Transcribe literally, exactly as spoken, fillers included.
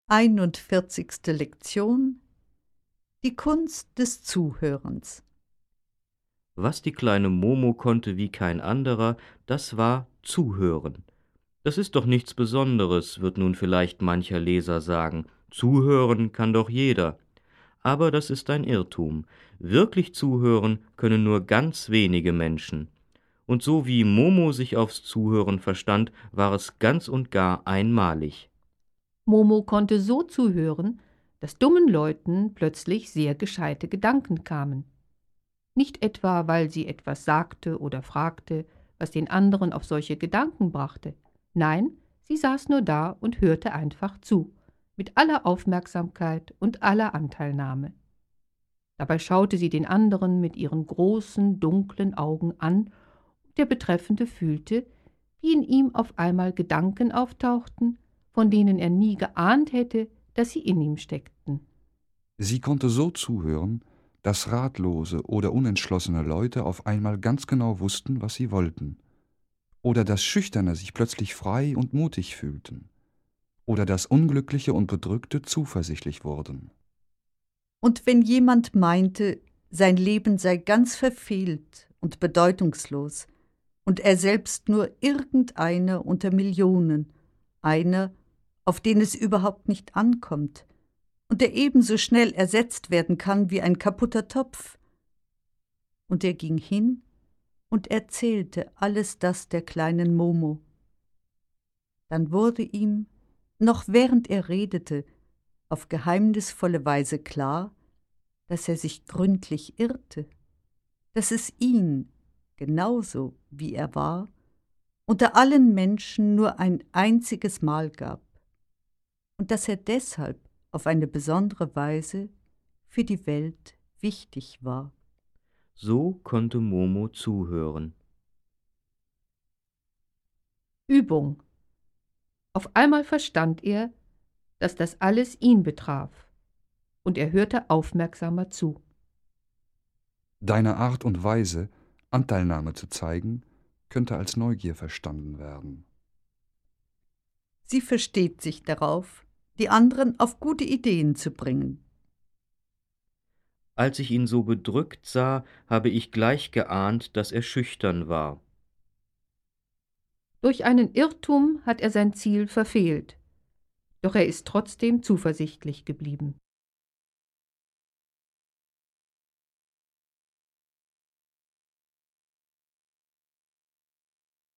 einundvierzigste Lektion. Die Kunst des Zuhörens. Was die kleine Momo konnte wie kein anderer, das war zuhören. Das ist doch nichts Besonderes, wird nun vielleicht mancher Leser sagen. Zuhören kann doch jeder. Aber das ist ein Irrtum. Wirklich zuhören können nur ganz wenige Menschen. Und so wie Momo sich aufs Zuhören verstand, war es ganz und gar einmalig. Momo konnte so zuhören, dass dummen Leuten plötzlich sehr gescheite Gedanken kamen. Nicht etwa, weil sie etwas sagte oder fragte, was den anderen auf solche Gedanken brachte. Nein, sie saß nur da und hörte einfach zu, mit aller Aufmerksamkeit und aller Anteilnahme. Dabei schaute sie den anderen mit ihren großen, dunklen Augen an, und der Betreffende fühlte, wie in ihm auf einmal Gedanken auftauchten, von denen er nie geahnt hätte, dass sie in ihm steckten. Sie konnte so zuhören, dass ratlose oder unentschlossene Leute auf einmal ganz genau wussten, was sie wollten, oder dass Schüchterne sich plötzlich frei und mutig fühlten, oder dass Unglückliche und Bedrückte zuversichtlich wurden. Und wenn jemand meinte, sein Leben sei ganz verfehlt und bedeutungslos und er selbst nur irgendeiner unter Millionen, einer, auf den es überhaupt nicht ankommt und der ebenso schnell ersetzt werden kann wie ein kaputter Topf. Und er ging hin und erzählte alles das der kleinen Momo. Dann wurde ihm, noch während er redete, auf geheimnisvolle Weise klar, dass er sich gründlich irrte, dass es ihn, genauso wie er war, unter allen Menschen nur ein einziges Mal gab und dass er deshalb auf eine besondere Weise für die Welt wichtig war. So konnte Momo zuhören. Übung. Auf einmal verstand er, dass das alles ihn betraf, und er hörte aufmerksamer zu. Deine Art und Weise, Anteilnahme zu zeigen, könnte als Neugier verstanden werden. Sie versteht sich darauf, die anderen auf gute Ideen zu bringen. Als ich ihn so bedrückt sah, habe ich gleich geahnt, dass er schüchtern war. Durch einen Irrtum hat er sein Ziel verfehlt, doch er ist trotzdem zuversichtlich geblieben.